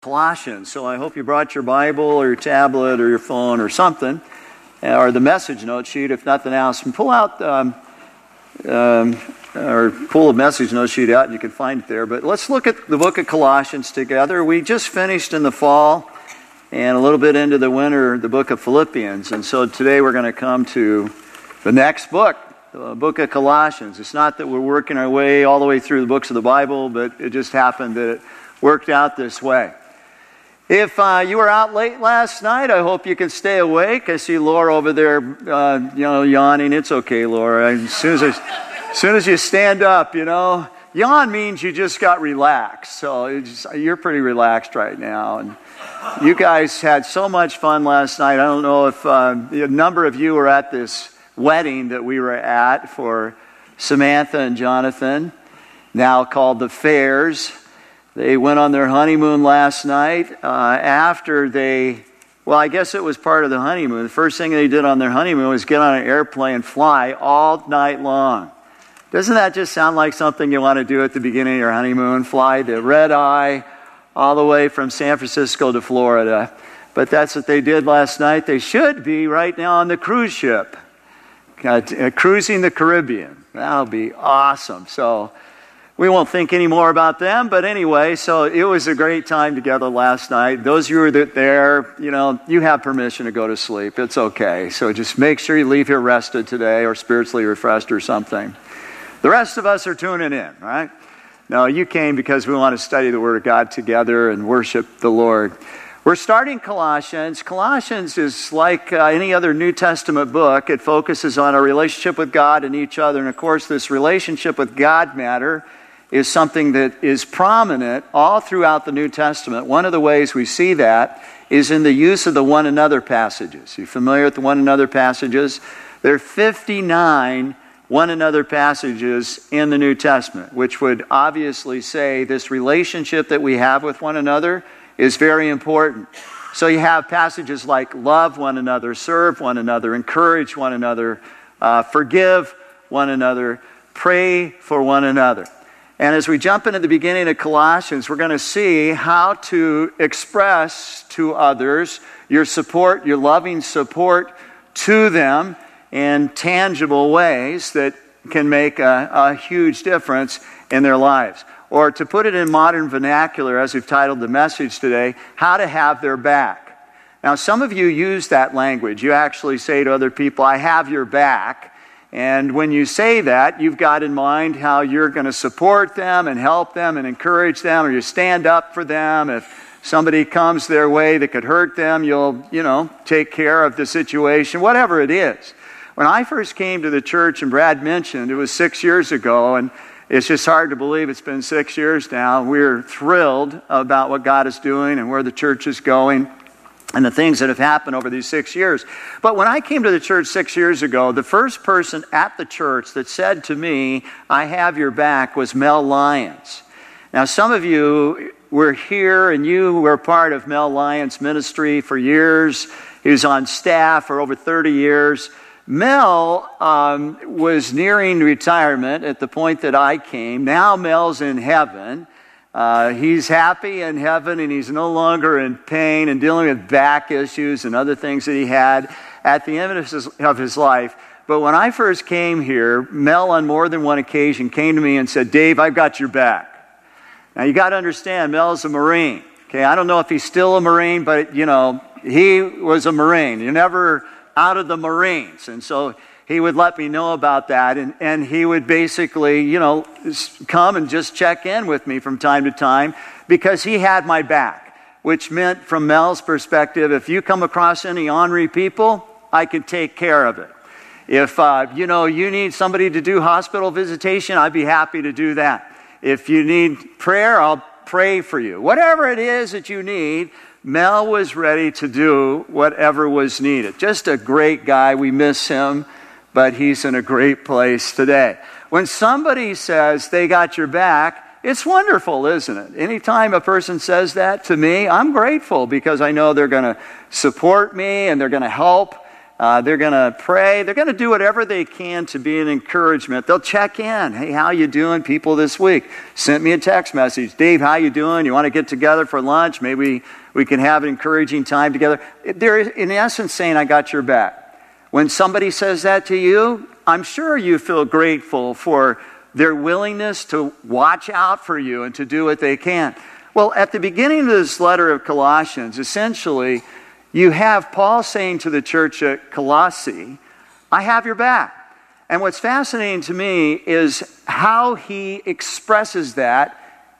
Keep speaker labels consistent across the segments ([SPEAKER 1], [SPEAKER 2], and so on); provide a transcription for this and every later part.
[SPEAKER 1] Colossians. So I hope you brought your Bible or your tablet or your phone or something, or the message note sheet, if nothing else. And pull out, or pull a message note sheet out and you can find it there. But let's look at the book of Colossians together. We just finished in the fall and a little bit into the winter the book of Philippians. And so today we're going to come to the next book, the book of Colossians. It's not that we're working our way all the way through the books of the Bible, but it just happened that it worked out this way. If you were out late last night, I hope you can stay awake. I see Laura over there, yawning. It's okay, Laura. As soon as you stand up, yawn means you just got relaxed. So you're pretty relaxed right now. And you guys had so much fun last night. I don't know if a number of you were at this wedding that we were at for Samantha and Jonathan, now called the Fairs. They went on their honeymoon last night I guess it was part of the honeymoon. The first thing they did on their honeymoon was get on an airplane and fly all night long. Doesn't that just sound like something you want to do at the beginning of your honeymoon? Fly to Red Eye all the way from San Francisco to Florida. But that's what they did last night. They should be right now on the cruise ship, cruising the Caribbean. That'll be awesome. So we won't think any more about them, but anyway, so it was a great time together last night. Those of you who were there, you have permission to go to sleep. It's okay. So just make sure you leave here rested today or spiritually refreshed or something. The rest of us are tuning in, right? No, you came because we want to study the Word of God together and worship the Lord. We're starting Colossians. Colossians is like any other New Testament book. It focuses on our relationship with God and each other. And of course, this relationship with God matter is something that is prominent all throughout the New Testament. One of the ways we see that is in the use of the one another passages. You familiar with the one another passages? There are 59 one another passages in the New Testament, which would obviously say this relationship that we have with one another is very important. So you have passages like love one another, serve one another, encourage one another, forgive one another, pray for one another. And as we jump into the beginning of Colossians, we're going to see how to express to others your support, your loving support to them in tangible ways that can make a huge difference in their lives. Or to put it in modern vernacular, as we've titled the message today, how to have their back. Now, some of you use that language. You actually say to other people, I have your back. And when you say that, you've got in mind how you're going to support them and help them and encourage them, or you stand up for them. If somebody comes their way that could hurt them, you'll, take care of the situation, whatever it is. When I first came to the church, and Brad mentioned, it was 6 years ago, and it's just hard to believe it's been 6 years now. We're thrilled about what God is doing and where the church is going and the things that have happened over these 6 years. But when I came to the church 6 years ago, the first person at the church that said to me, I have your back, was Mel Lyons. Now, some of you were here and you were part of Mel Lyons' ministry for years. He was on staff for over 30 years. Mel was nearing retirement at the point that I came. Now Mel's in heaven. He's happy in heaven, and he's no longer in pain and dealing with back issues and other things that he had at the end of his life. But when I first came here, Mel on more than one occasion came to me and said, Dave, I've got your back. Now you got to understand, Mel's a Marine. Okay, I don't know if he's still a Marine, but he was a Marine. You're never out of the Marines. And so he would let me know about that, and he would basically, come and just check in with me from time to time because he had my back, which meant from Mel's perspective, if you come across any ornery people, I could take care of it. If, you need somebody to do hospital visitation, I'd be happy to do that. If you need prayer, I'll pray for you. Whatever it is that you need, Mel was ready to do whatever was needed. Just a great guy. We miss him, but he's in a great place today. When somebody says they got your back, it's wonderful, isn't it? Anytime a person says that to me, I'm grateful because I know they're going to support me and they're going to help They're going to pray. They're going to do whatever they can to be an encouragement. They'll check in. Hey, how you doing, people, this week? Sent me a text message. Dave, how you doing? You want to get together for lunch? Maybe we can have an encouraging time together. They're, in essence, saying, I got your back. When somebody says that to you, I'm sure you feel grateful for their willingness to watch out for you and to do what they can. Well, at the beginning of this letter of Colossians, essentially, you have Paul saying to the church at Colossae, I have your back. And what's fascinating to me is how he expresses that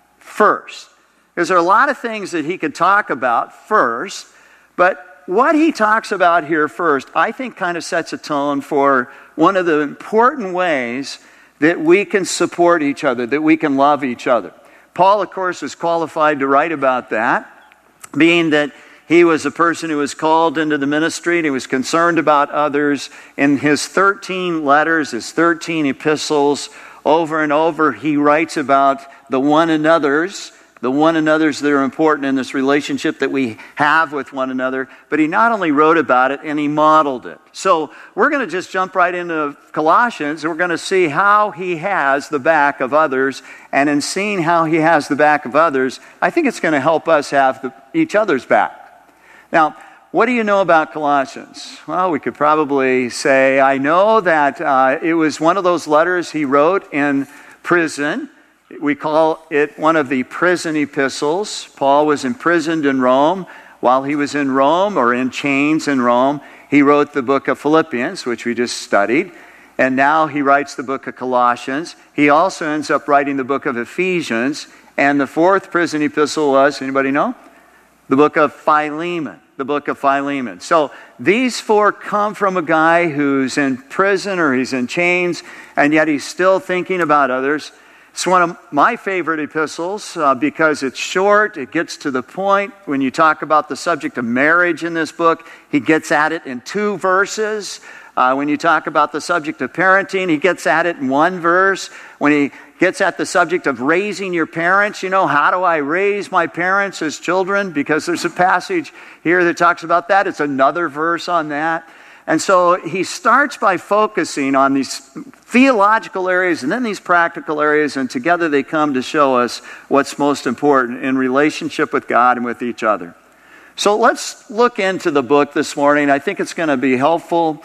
[SPEAKER 1] first. Because there are a lot of things that he could talk about first, but what he talks about here first, I think kind of sets a tone for one of the important ways that we can support each other, that we can love each other. Paul, of course, is qualified to write about that, being that he was a person who was called into the ministry and he was concerned about others. In his 13 letters, his 13 epistles, over and over, he writes about the one another's that are important in this relationship that we have with one another. But he not only wrote about it, and he modeled it. So we're going to just jump right into Colossians. We're going to see how he has the back of others. And in seeing how he has the back of others, I think it's going to help us have each other's back. Now, what do you know about Colossians? Well, we could probably say, I know that it was one of those letters he wrote in prison. We call it one of the prison epistles. Paul was imprisoned in Rome. While he was in Rome, or in chains in Rome, he wrote the book of Philippians, which we just studied. And now he writes the book of Colossians. He also ends up writing the book of Ephesians. And the fourth prison epistle was, anybody know? The book of Philemon. The book of Philemon. So these four come from a guy who's in prison or he's in chains, and yet he's still thinking about others. It's one of my favorite epistles because it's short, it gets to the point. When you talk about the subject of marriage in this book, he gets at it in 2 verses. When you talk about the subject of parenting, he gets at it in 1 verse. When he gets at the subject of raising your parents, how do I raise my parents as children? Because there's a passage here that talks about that. It's another verse on that. And so he starts by focusing on these theological areas and then these practical areas, and together they come to show us what's most important in relationship with God and with each other. So let's look into the book this morning. I think it's going to be helpful,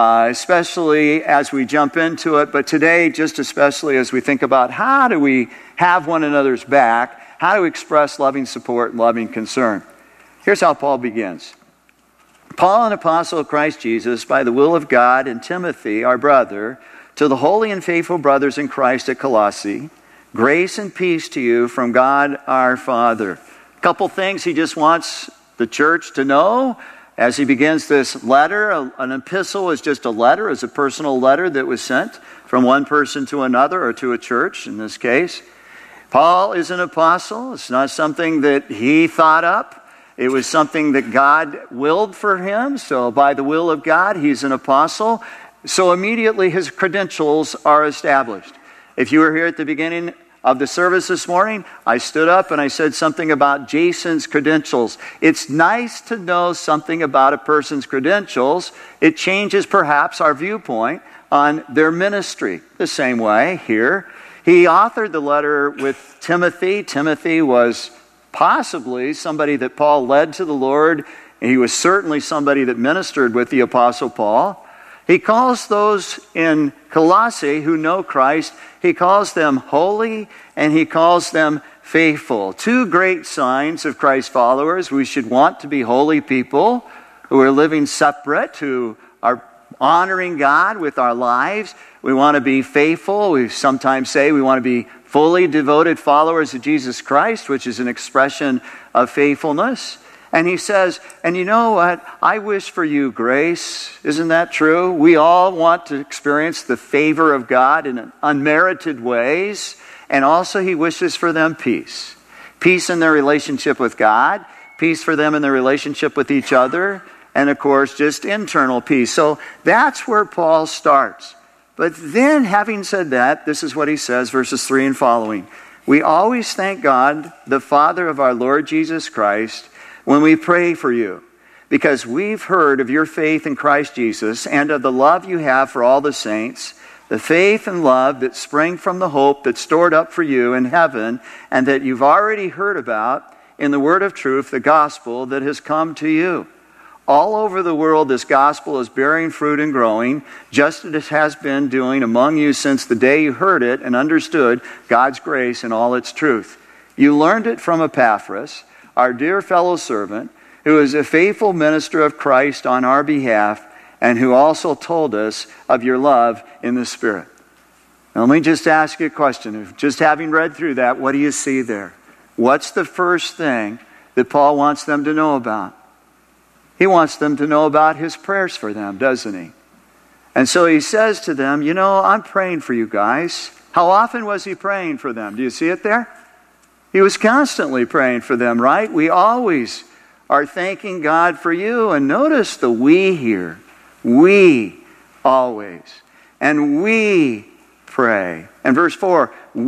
[SPEAKER 1] especially as we jump into it, but today just especially as we think about how do we have one another's back, how to express loving support and loving concern. Here's how Paul begins. Paul, an apostle of Christ Jesus, by the will of God, and Timothy, our brother, to the holy and faithful brothers in Christ at Colossae, grace and peace to you from God our Father. A couple things he just wants the church to know as he begins this letter. An epistle is just a letter, is a personal letter that was sent from one person to another, or to a church in this case. Paul is an apostle. It's not something that he thought up. It was something that God willed for him. So by the will of God, he's an apostle. So immediately his credentials are established. If you were here at the beginning of the service this morning, I stood up and I said something about Jason's credentials. It's nice to know something about a person's credentials. It changes perhaps our viewpoint on their ministry. The same way here. He authored the letter with Timothy. Timothy was possibly somebody that Paul led to the Lord. He was certainly somebody that ministered with the Apostle Paul. He calls those in Colossae who know Christ, he calls them holy and he calls them faithful. 2 great signs of Christ's followers. We should want to be holy people who are living separate, who are honoring God with our lives. We want to be faithful. We sometimes say we want to be fully devoted followers of Jesus Christ, which is an expression of faithfulness. And he says, and you know what? I wish for you grace. Isn't that true? We all want to experience the favor of God in unmerited ways. And also he wishes for them peace. Peace in their relationship with God. Peace for them in their relationship with each other. And of course, just internal peace. So that's where Paul starts. But then, having said that, this is what he says, verses 3 and following. We always thank God, the Father of our Lord Jesus Christ, when we pray for you, because we've heard of your faith in Christ Jesus and of the love you have for all the saints, the faith and love that spring from the hope that's stored up for you in heaven and that you've already heard about in the word of truth, the gospel that has come to you. All over the world, this gospel is bearing fruit and growing, just as it has been doing among you since the day you heard it and understood God's grace in all its truth. You learned it from Epaphras, our dear fellow servant, who is a faithful minister of Christ on our behalf, and who also told us of your love in the Spirit. Now, let me just ask you a question. Just having read through that, what do you see there? What's the first thing that Paul wants them to know about? He wants them to know about his prayers for them, doesn't he? And so he says to them, I'm praying for you guys. How often was he praying for them? Do you see it there? He was constantly praying for them, right? We always are thanking God for you. And notice the we here. We always. And we pray. And verse 4,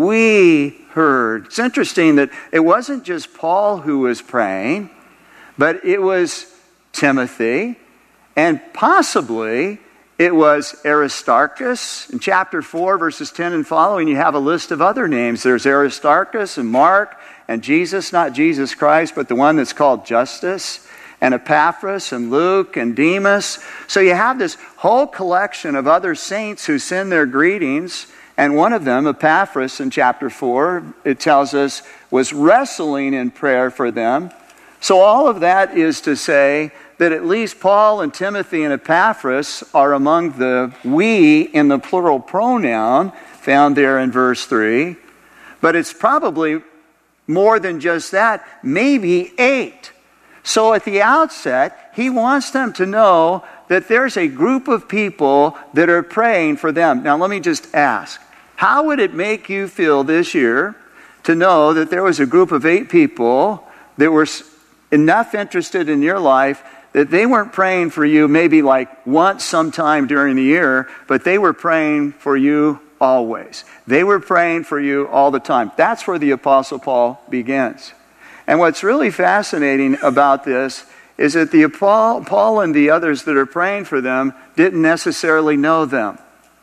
[SPEAKER 1] we heard. It's interesting that it wasn't just Paul who was praying, but it was Timothy, and possibly it was Aristarchus. In chapter 4, verses 10 and following, you have a list of other names. There's Aristarchus and Mark and Jesus, not Jesus Christ, but the one that's called Justus, and Epaphras and Luke and Demas. So you have this whole collection of other saints who send their greetings, and one of them, Epaphras, in chapter 4, it tells us, was wrestling in prayer for them. So all of that is to say that at least Paul and Timothy and Epaphras are among the we in the plural pronoun found there in verse 3. But it's probably more than just that, maybe 8. So at the outset, he wants them to know that there's a group of people that are praying for them. Now let me just ask, how would it make you feel this year to know that there was a group of 8 people that were enough interested in your life that they weren't praying for you maybe like once sometime during the year, but they were praying for you always. They were praying for you all the time. That's where the Apostle Paul begins. And what's really fascinating about this is that Paul and the others that are praying for them didn't necessarily know them.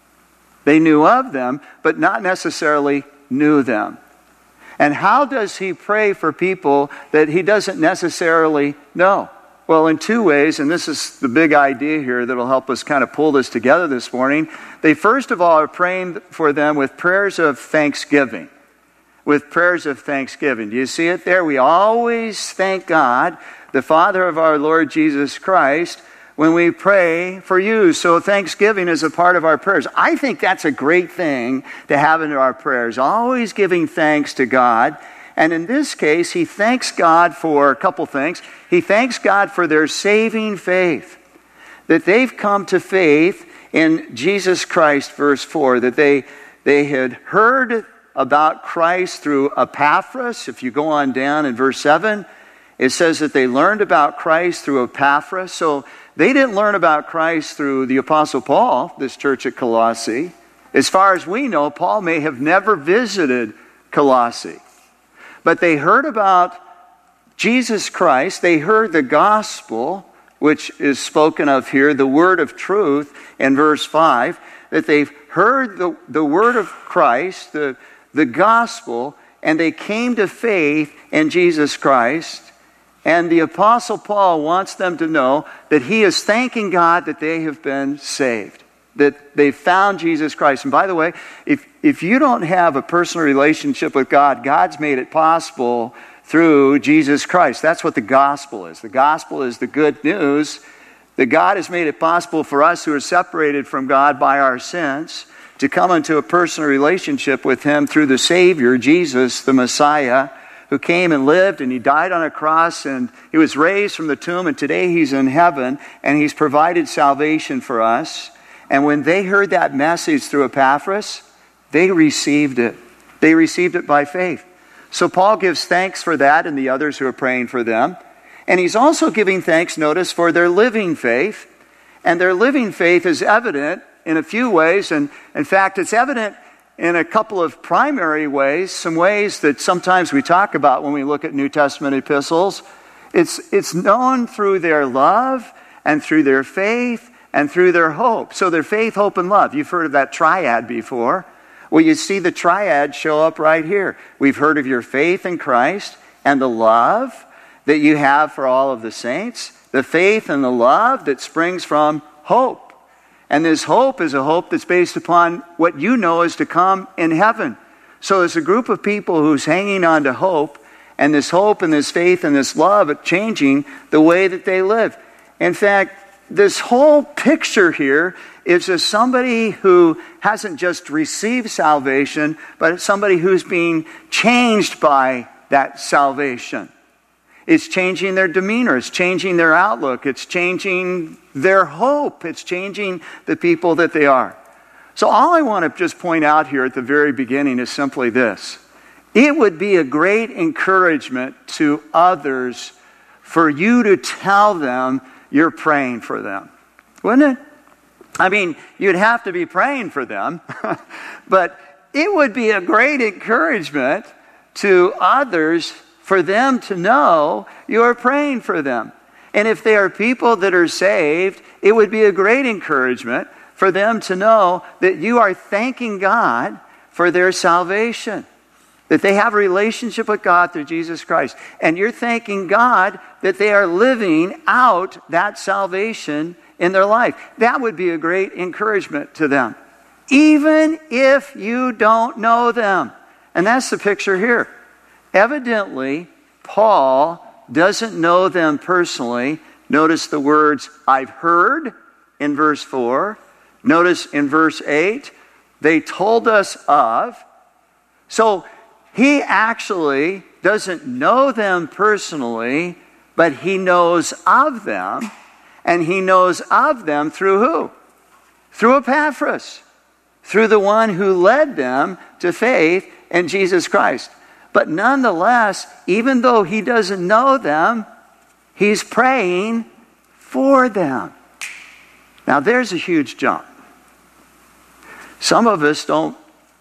[SPEAKER 1] They knew of them, but not necessarily knew them. And how does he pray for people that he doesn't necessarily know? Well, in 2 ways, and this is the big idea here that will help us kind of pull this together this morning. They first of all are praying for them with prayers of thanksgiving. With prayers of thanksgiving. Do you see it there? We always thank God, the Father of our Lord Jesus Christ, when we pray for you. So thanksgiving is a part of our prayers. I think that's a great thing to have in our prayers. Always giving thanks to God. And in this case, he thanks God for a couple things. He thanks God for their saving faith. That they've come to faith in Jesus Christ, verse 4. That they had heard about Christ through Epaphras. If you go on down in verse 7, it says that they learned about Christ through Epaphras. So they didn't learn about Christ through the Apostle Paul, this church at Colossae. As far as we know, Paul may have never visited Colossae. But they heard about Jesus Christ. They heard the gospel, which is spoken of here, the word of truth in verse 5, that they've heard the word of Christ, the gospel, and they came to faith in Jesus Christ. And the Apostle Paul wants them to know that he is thanking God that they have been saved, that they found Jesus Christ. And by the way, if you don't have a personal relationship with God, God's made it possible through Jesus Christ. That's what the gospel is. The gospel is the good news that God has made it possible for us who are separated from God by our sins to come into a personal relationship with him through the Savior, Jesus, the Messiah, who came and lived, and he died on a cross, and he was raised from the tomb, and today he's in heaven, and he's provided salvation for us. And when they heard that message through Epaphras, they received it. They received it by faith. So Paul gives thanks for that and the others who are praying for them. And he's also giving thanks, notice, for their living faith. And their living faith is evident in a few ways. And in fact, it's evident in a couple of primary ways, some ways that sometimes we talk about when we look at New Testament epistles. It's known through their love and through their faith and through their hope. So their faith, hope, and love. You've heard of that triad before. Well, you see the triad show up right here. We've heard of your faith in Christ and the love that you have for all of the saints. The faith and the love that springs from hope. And this hope is a hope that's based upon what you know is to come in heaven. So it's a group of people who's hanging on to hope, and this hope and this faith and this love are changing the way that they live. In fact, this whole picture here is of somebody who hasn't just received salvation, but it's somebody who's being changed by that salvation. It's changing their demeanor. It's changing their outlook. It's changing their hope. It's changing the people that they are. So all I want to just point out here at the very beginning is simply this. It would be a great encouragement to others for you to tell them you're praying for them. Wouldn't it? I mean, you'd have to be praying for them, but it would be a great encouragement to others for them to know you're praying for them. And if they are people that are saved, it would be a great encouragement for them to know that you are thanking God for their salvation. That they have a relationship with God through Jesus Christ. And you're thanking God that they are living out that salvation in their life. That would be a great encouragement to them. Even if you don't know them. And that's the picture here. Evidently, Paul doesn't know them personally. Notice the words, I've heard, in verse 4. Notice in verse 8, they told us of. So, he actually doesn't know them personally, but he knows of them. And he knows of them through who? Through Epaphras. Through the one who led them to faith in Jesus Christ. But nonetheless, even though he doesn't know them, he's praying for them. Now there's a huge jump. Some of us don't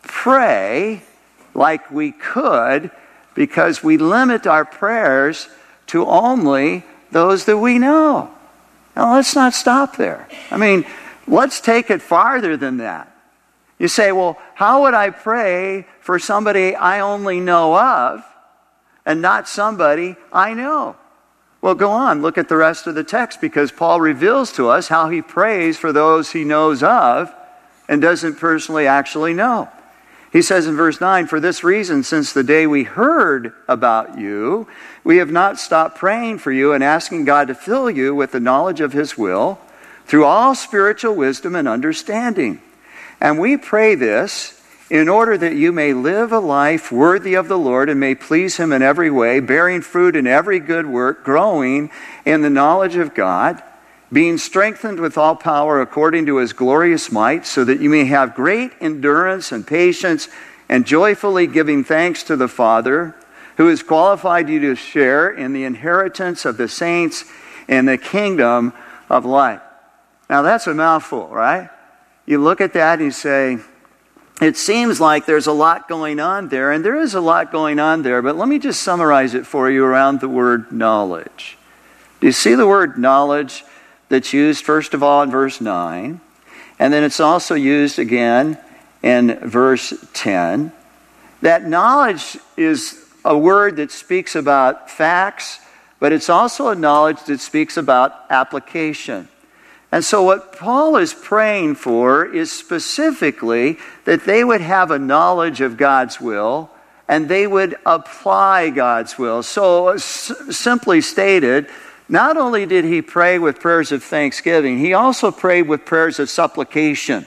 [SPEAKER 1] pray like we could because we limit our prayers to only those that we know. Now let's not stop there. I mean, let's take it farther than that. You say, well, how would I pray for somebody I only know of and not somebody I know? Well, go on, look at the rest of the text because Paul reveals to us how he prays for those he knows of and doesn't personally actually know. He says in verse 9, for this reason, since the day we heard about you, we have not stopped praying for you and asking God to fill you with the knowledge of His will through all spiritual wisdom and understanding. And we pray this in order that you may live a life worthy of the Lord and may please Him in every way, bearing fruit in every good work, growing in the knowledge of God, being strengthened with all power according to His glorious might, so that you may have great endurance and patience, and joyfully giving thanks to the Father, who has qualified you to share in the inheritance of the saints in the kingdom of light. Now that's a mouthful, right? You look at that and you say, it seems like there's a lot going on there, and there is a lot going on there, but let me just summarize it for you around the word knowledge. Do you see the word knowledge that's used first of all in verse 9, and then it's also used again in verse 10. That knowledge is a word that speaks about facts, but it's also a knowledge that speaks about application. And so what Paul is praying for is specifically that they would have a knowledge of God's will and they would apply God's will. So simply stated, not only did he pray with prayers of thanksgiving, he also prayed with prayers of supplication.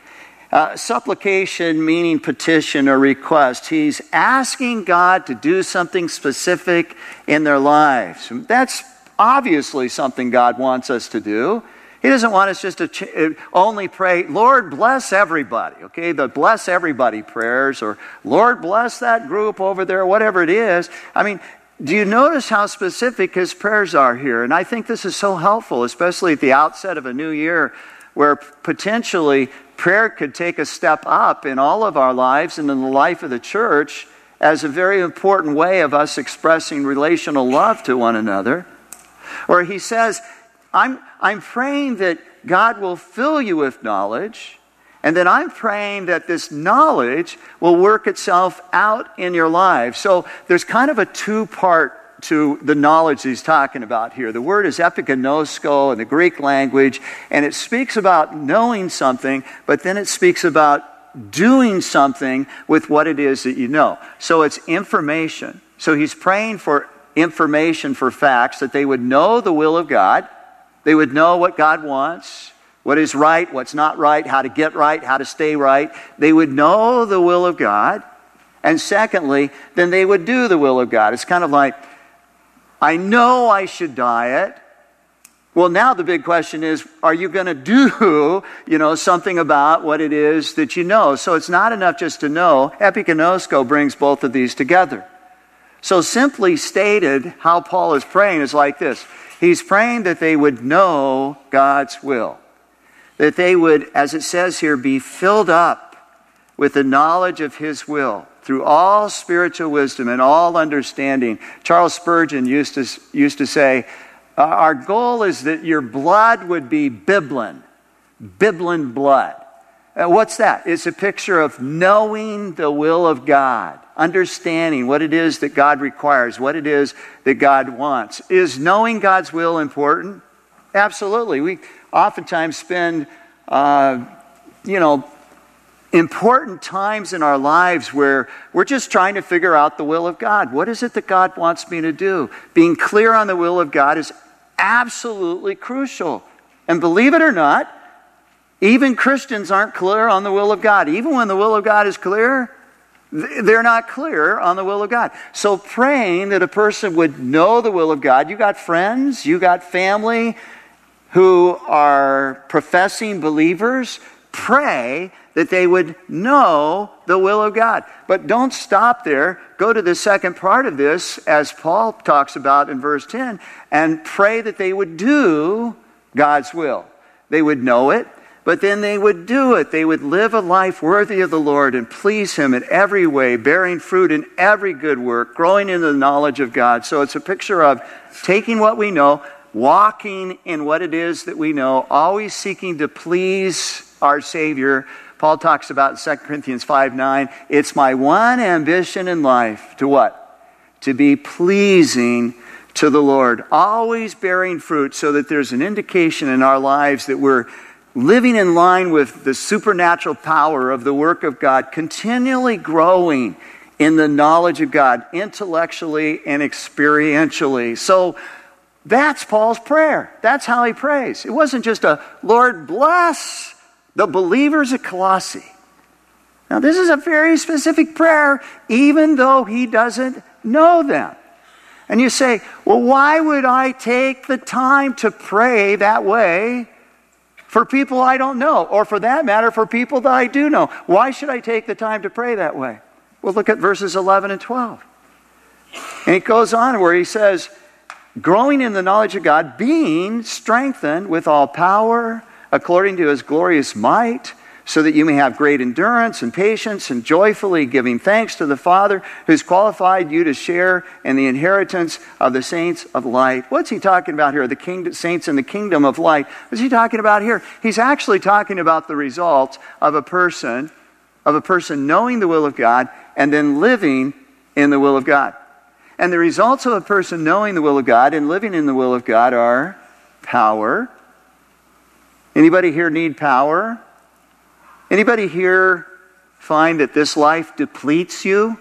[SPEAKER 1] Supplication meaning petition or request. He's asking God to do something specific in their lives. That's obviously something God wants us to do. He doesn't want us just to only pray, Lord, bless everybody, okay? The bless everybody prayers, or Lord, bless that group over there, whatever it is. I mean, do you notice how specific his prayers are here? And I think this is so helpful, especially at the outset of a new year, where potentially prayer could take a step up in all of our lives and in the life of the church as a very important way of us expressing relational love to one another. Or he says, I'm praying that God will fill you with knowledge, and then I'm praying that this knowledge will work itself out in your lives. So there's kind of a two-part to the knowledge he's talking about here. The word is epiginosko in the Greek language, and it speaks about knowing something, but then it speaks about doing something with what it is that you know. So it's information. So he's praying for information, for facts, that they would know the will of God. They would know what God wants, what is right, what's not right, how to get right, how to stay right. They would know the will of God. And secondly, then they would do the will of God. It's kind of like, I know I should diet. Well, now the big question is, are you going to do, something about what it is that you know? So it's not enough just to know. Epiginosko brings both of these together. So simply stated, how Paul is praying is like this. He's praying that they would know God's will. That they would, as it says here, be filled up with the knowledge of His will through all spiritual wisdom and all understanding. Charles Spurgeon used to say, our goal is that your blood would be Biblin blood. What's that? It's a picture of knowing the will of God, understanding what it is that God requires, what it is that God wants. Is knowing God's will important? Absolutely. We oftentimes spend, important times in our lives where we're just trying to figure out the will of God. What is it that God wants me to do? Being clear on the will of God is absolutely crucial. And believe it or not, even Christians aren't clear on the will of God. Even when the will of God is clear, they're not clear on the will of God. So praying that a person would know the will of God. You got friends, you got family who are professing believers. Pray that they would know the will of God. But don't stop there. Go to the second part of this, as Paul talks about in verse 10, and pray that they would do God's will. They would know it, but then they would do it. They would live a life worthy of the Lord and please Him in every way, bearing fruit in every good work, growing in the knowledge of God. So it's a picture of taking what we know, walking in what it is that we know, always seeking to please our Savior. Paul talks about in 2 Corinthians 5:9, it's my one ambition in life to what? To be pleasing to the Lord. Always bearing fruit so that there's an indication in our lives that we're living in line with the supernatural power of the work of God, continually growing in the knowledge of God, intellectually and experientially. So that's Paul's prayer. That's how he prays. It wasn't just a, Lord, bless the believers at Colossae. Now, this is a very specific prayer, even though he doesn't know them. And you say, well, why would I take the time to pray that way for people I don't know? Or for that matter, for people that I do know. Why should I take the time to pray that way? Well, look at verses 11 and 12. And it goes on where he says, growing in the knowledge of God, being strengthened with all power according to His glorious might, so that you may have great endurance and patience, and joyfully giving thanks to the Father who's qualified you to share in the inheritance of the saints of light. What's he talking about here? The saints in the kingdom of light. What's he talking about here? He's actually talking about the result of a person knowing the will of God and then living in the will of God. And the results of a person knowing the will of God and living in the will of God are power. Anybody here need power? Anybody here find that this life depletes you?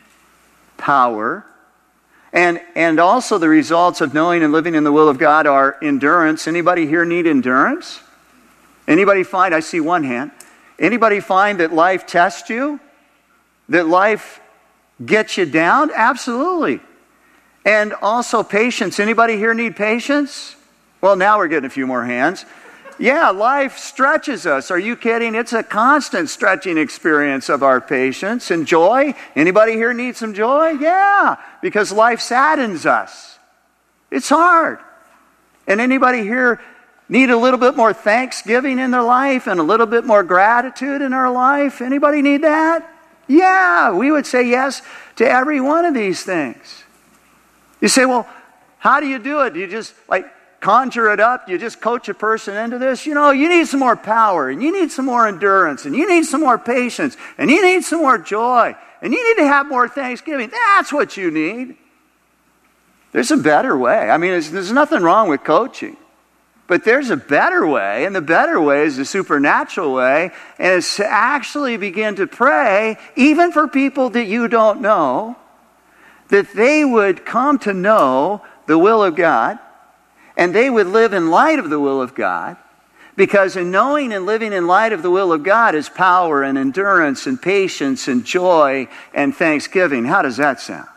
[SPEAKER 1] Power. And also the results of knowing and living in the will of God are endurance. Anybody here need endurance? Anybody find, I see one hand. Anybody find that life tests you? That life gets you down? Absolutely. And also patience. Anybody here need patience? Well, now we're getting a few more hands. Yeah, life stretches us. Are you kidding? It's a constant stretching experience of our patience. And joy? Anybody here need some joy? Yeah, because life saddens us. It's hard. And anybody here need a little bit more thanksgiving in their life and a little bit more gratitude in their life? Anybody need that? Yeah, we would say yes to every one of these things. You say, well, how do you do it? Do you just conjure it up? Do you just coach a person into this? You need some more power, and you need some more endurance, and you need some more patience, and you need some more joy, and you need to have more thanksgiving. That's what you need. There's a better way. I mean, there's nothing wrong with coaching. But there's a better way, and the better way is the supernatural way, and it's to actually begin to pray, even for people that you don't know, that they would come to know the will of God, and they would live in light of the will of God, because in knowing and living in light of the will of God is power and endurance and patience and joy and thanksgiving. How does that sound?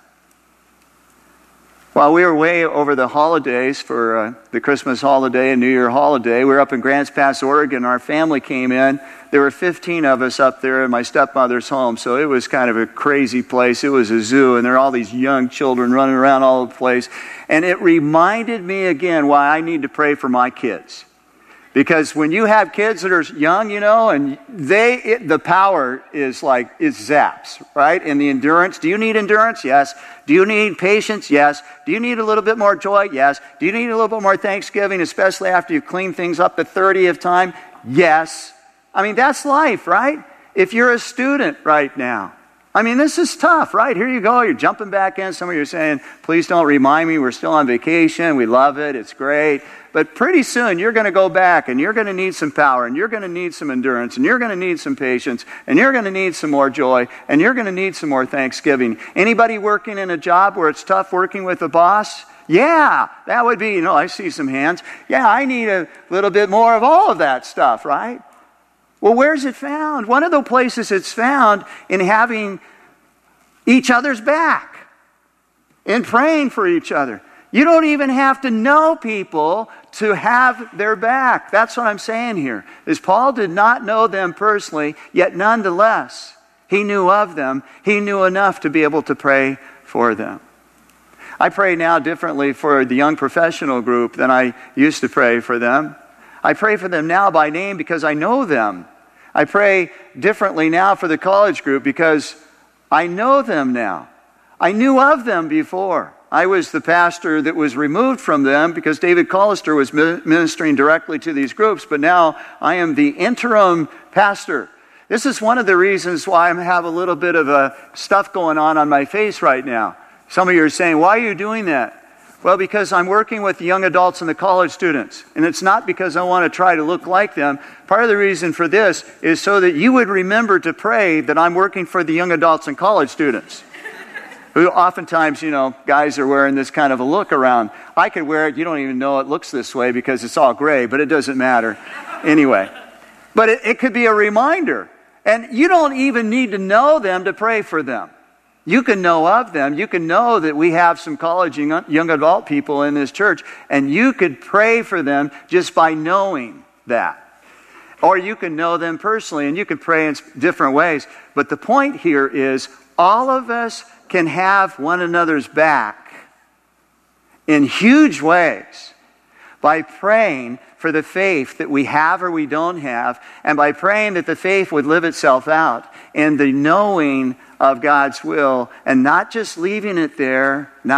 [SPEAKER 1] While we were away over the holidays for the Christmas holiday and New Year holiday, we were up in Grants Pass, Oregon. Our family came in. There were 15 of us up there in my stepmother's home, so it was kind of a crazy place. It was a zoo, and there are all these young children running around all over the place. And it reminded me again why I need to pray for my kids. Because when you have kids that are young, and the power is it zaps, right? And the endurance, do you need endurance? Yes. Do you need patience? Yes. Do you need a little bit more joy? Yes. Do you need a little bit more thanksgiving, especially after you've cleaned things up the 30th time? Yes. I mean, that's life, right? If you're a student right now, I mean, this is tough, right? Here you go, you're jumping back in. Some of you are saying, please don't remind me, we're still on vacation, we love it, it's great. But pretty soon you're going to go back and you're going to need some power, and you're going to need some endurance, and you're going to need some patience, and you're going to need some more joy, and you're going to need some more thanksgiving. Anybody working in a job where it's tough working with a boss? Yeah, that would be, I see some hands. Yeah, I need a little bit more of all of that stuff, right? Well, where's it found? One of the places it's found in having each other's back, in praying for each other. You don't even have to know people to have their back. That's what I'm saying here, is Paul did not know them personally, yet nonetheless, he knew of them. He knew enough to be able to pray for them. I pray now differently for the young professional group than I used to pray for them. I pray for them now by name because I know them. I pray differently now for the college group because I know them now. I knew of them before. I was the pastor that was removed from them because David Collister was ministering directly to these groups, but now I am the interim pastor. This is one of the reasons why I have a little bit of stuff going on my face right now. Some of you are saying, why are you doing that? Well, because I'm working with the young adults and the college students. And it's not because I want to try to look like them. Part of the reason for this is so that you would remember to pray that I'm working for the young adults and college students. Who oftentimes, guys are wearing this kind of a look around. I could wear it. You don't even know it looks this way because it's all gray, but it doesn't matter. Anyway. But it could be a reminder. And you don't even need to know them to pray for them. You can know of them. You can know that we have some college young adult people in this church, and you could pray for them just by knowing that. Or you can know them personally, and you can pray in different ways. But the point here is all of us can have one another's back in huge ways by praying for the faith that we have or we don't have, and by praying that the faith would live itself out in the knowing of God's will, and not just leaving it there in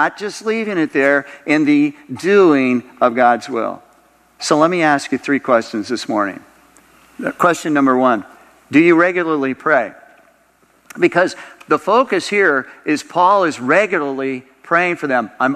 [SPEAKER 1] the doing of God's will. So let me ask you 3 questions this morning. Question number 1, do you regularly pray? Because the focus here is Paul is regularly praying for them. I'm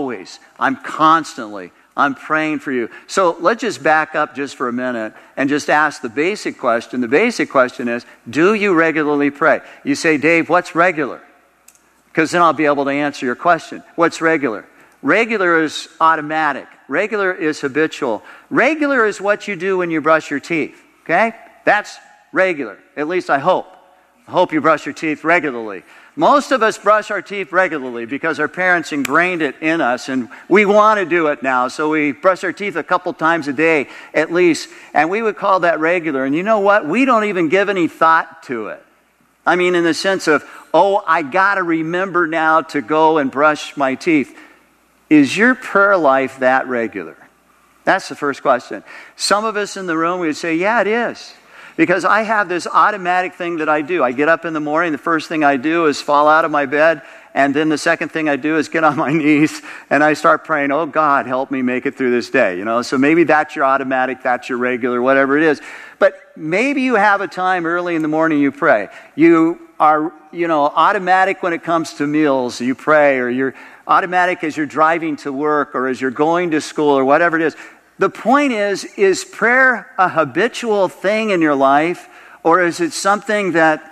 [SPEAKER 1] constantly praying for you. So let's just back up just for a minute and just ask the basic question. The basic question is, do you regularly pray? You say, Dave, what's regular? Because then I'll be able to answer your question. What's regular? Regular is automatic. Regular is habitual. Regular is what you do when you brush your teeth. Okay? That's regular. At least I hope. I hope you brush your teeth regularly. Most of us brush our teeth regularly because our parents ingrained it in us, and we want to do it now. So we brush our teeth a couple times a day at least, and we would call that regular. And you know what? We don't even give any thought to it. I mean, in the sense of, I got to remember now to go and brush my teeth. Is your prayer life that regular? That's the first question. Some of us in the room, we would say, yeah, it is. because I have this automatic thing that I do. I get up in the morning, the first thing I do is fall out of my bed, and then the second thing I do is get on my knees and I start praying, oh God, help me make it through this day. So maybe that's your automatic, that's your regular, whatever it is. But maybe you have a time early in the morning you pray. You are, automatic when it comes to meals, you pray, or you're automatic as you're driving to work or as you're going to school or whatever it is. The point is prayer a habitual thing in your life, or is it something that,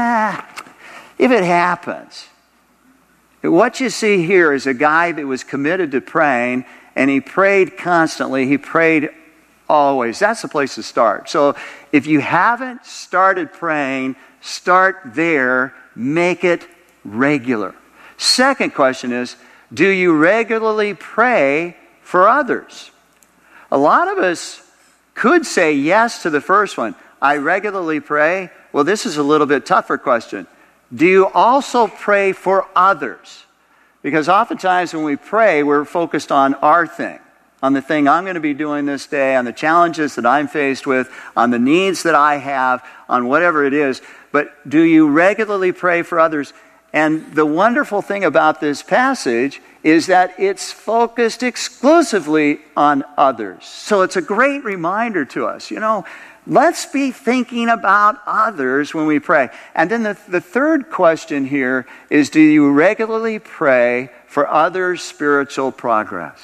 [SPEAKER 1] if it happens? What you see here is a guy that was committed to praying, and he prayed constantly. He prayed always. That's the place to start. So if you haven't started praying, start there. Make it regular. Second question is, do you regularly pray for others? A lot of us could say yes to the first one. I regularly pray. Well, this is a little bit tougher question. Do you also pray for others? Because oftentimes when we pray, we're focused on our thing, on the thing I'm going to be doing this day, on the challenges that I'm faced with, on the needs that I have, on whatever it is. But do you regularly pray for others? And the wonderful thing about this passage is that it's focused exclusively on others. So it's a great reminder to us, let's be thinking about others when we pray. And then the third question here is, do you regularly pray for others' spiritual progress?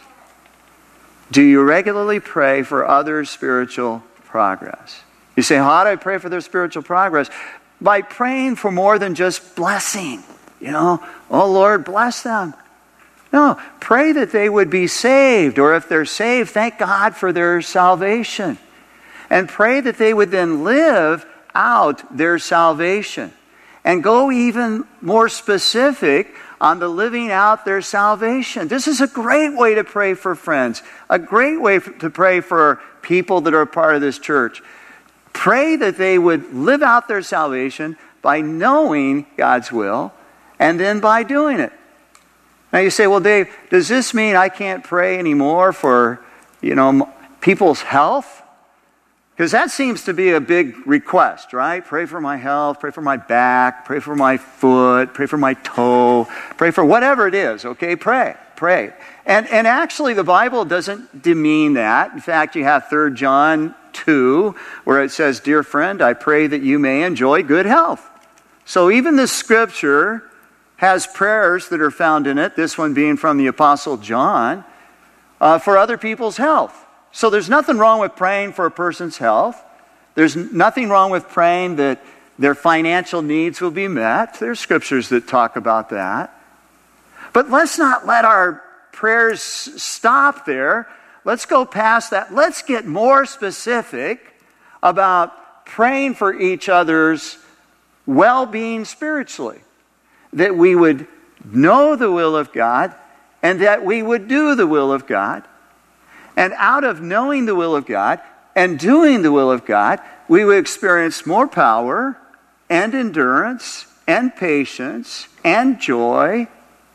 [SPEAKER 1] Do you regularly pray for others' spiritual progress? You say, how do I pray for their spiritual progress? By praying for more than just blessing. Oh Lord, bless them. No, pray that they would be saved, or if they're saved, thank God for their salvation. And pray that they would then live out their salvation. And go even more specific on the living out their salvation. This is a great way to pray for friends. A great way to pray for people that are a part of this church. Pray that they would live out their salvation by knowing God's will and then by doing it. Now you say, well, Dave, does this mean I can't pray anymore for, people's health? Because that seems to be a big request, right? Pray for my health, pray for my back, pray for my foot, pray for my toe, pray for whatever it is, okay? Pray. And actually the Bible doesn't demean that. In fact, you have 3 John 2, where it says, dear friend, I pray that you may enjoy good health. So even the scripture has prayers that are found in it, this one being from the Apostle John, for other people's health. So there's nothing wrong with praying for a person's health. There's nothing wrong with praying that their financial needs will be met. There's scriptures that talk about that. But let's not let our prayers stop there. Let's go past that. Let's get more specific about praying for each other's well-being spiritually. That we would know the will of God and that we would do the will of God. And out of knowing the will of God and doing the will of God, we would experience more power and endurance and patience and joy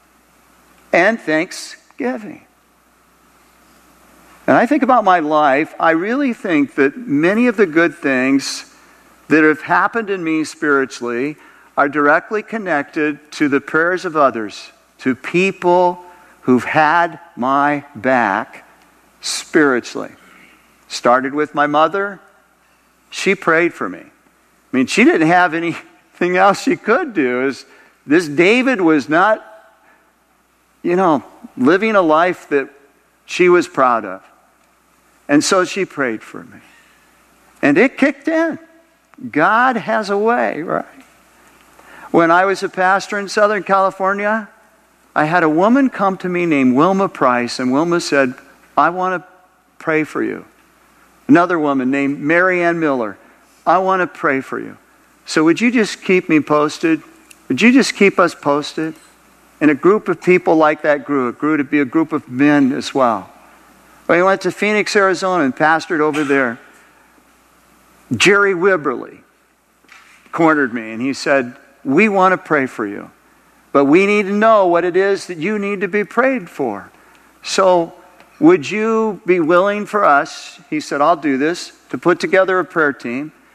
[SPEAKER 1] and thanksgiving. And I think about my life, I really think that many of the good things that have happened in me spiritually are directly connected to the prayers of others, to people who've had my back spiritually. Started with my mother. She prayed for me. I mean, she didn't have anything else she could do. This David was not, living a life that she was proud of. And so she prayed for me. And it kicked in. God has a way, right? When I was a pastor in Southern California, I had a woman come to me named Wilma Price, and Wilma said, I want to pray for you. Another woman named Mary Ann Miller, I want to pray for you. So would you just keep me posted? Would you just keep us posted? And a group of people like that grew. It grew to be a group of men as well. We went to Phoenix, Arizona and pastored over there. Jerry Wibberly cornered me and he said, we want to pray for you. But we need to know what it is that you need to be prayed for. So would you be willing for us, he said, I'll do this, to put together a prayer team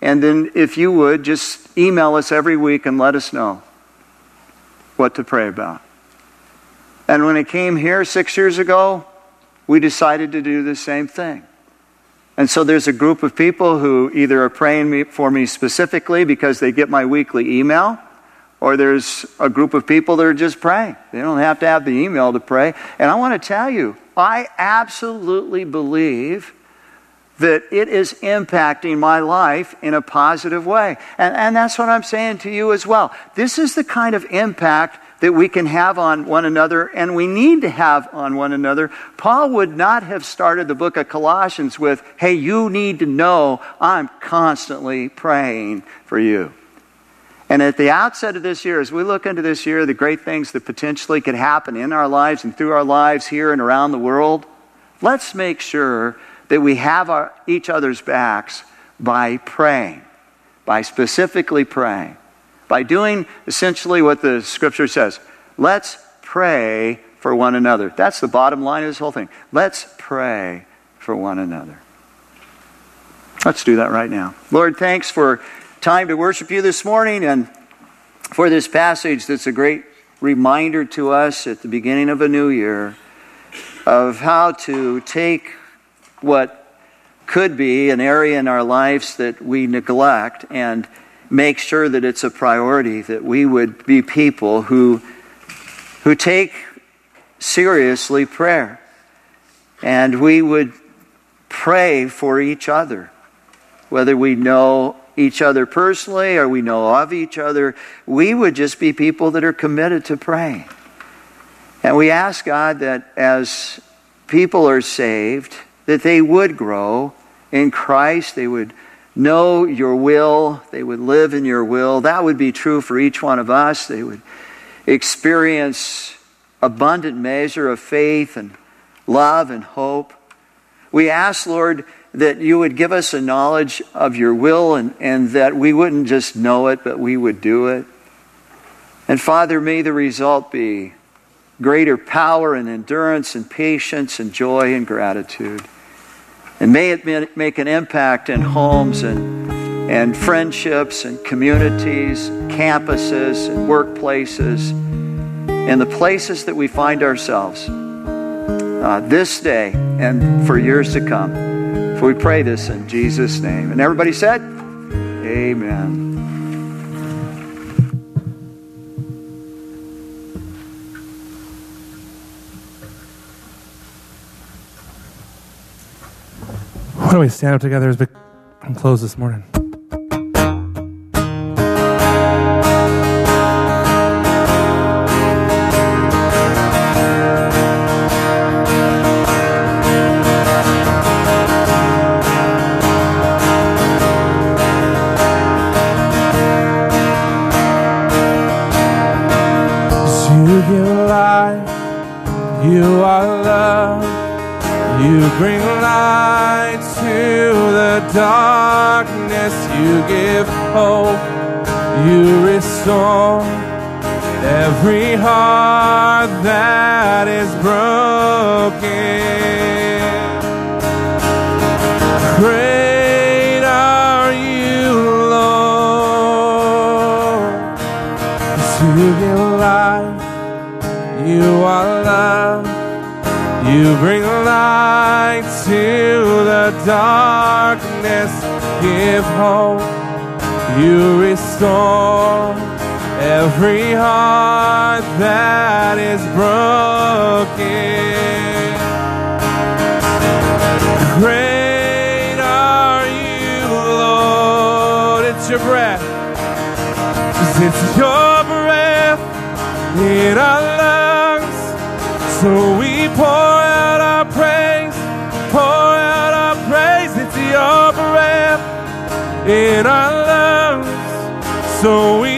[SPEAKER 1] And then if you would, just email us every week and let us know what to pray about. And when it came here 6 years ago, we decided to do the same thing. And so there's a group of people who either are praying for me specifically because they get my weekly email, or there's a group of people that are just praying. They don't have to have the email to pray. And I want to tell you, I absolutely believe that it is impacting my life in a positive way. And that's what I'm saying to you as well. This is the kind of impact that we can have on one another, and we need to have on one another. Paul would not have started the book of Colossians with, hey, you need to know I'm constantly praying for you. And at the outset of this year, as we look into this year, the great things that potentially could happen in our lives and through our lives here and around the world, let's make sure that we have each other's backs by praying, by specifically praying, by doing essentially what the Scripture says. Let's pray for one another. That's the bottom line of this whole thing. Let's pray for one another. Let's do that right now. Lord, thanks for time to worship you this morning and for this passage that's a great reminder to us at the beginning of a new year of how to take what could be an area in our lives that we neglect and make sure that it's a priority, that we would be people who take seriously prayer. And we would pray for each other, whether we know each other personally or we know of each other. We would just be people that are committed to praying. And we ask God that as people are saved, that they would grow in Christ, they would know your will, they would live in your will. That would be true for each one of us. They would experience abundant measure of faith and love and hope. We ask, Lord, that you would give us a knowledge of your will and that we wouldn't just know it, but we would do it. And Father, may the result be greater power and endurance and patience and joy and gratitude. And may it make an impact in homes and friendships and communities, campuses and workplaces, and the places that we find ourselves this day and for years to come. For we pray this in Jesus' name. And everybody said, amen.
[SPEAKER 2] Why don't we stand up together as we close this morning?
[SPEAKER 3] You give life, you are love, you bring light to the darkness, you give hope, you restore every heart that is broken. Great are you, Lord. You give life, you are love, you bring light to the darkness, give hope, you restore every heart that is broken. Great are you, Lord. It's your breath. It's your breath in our lungs, so we pour out our praise, pour out our praise. It's your breath in our lungs, so we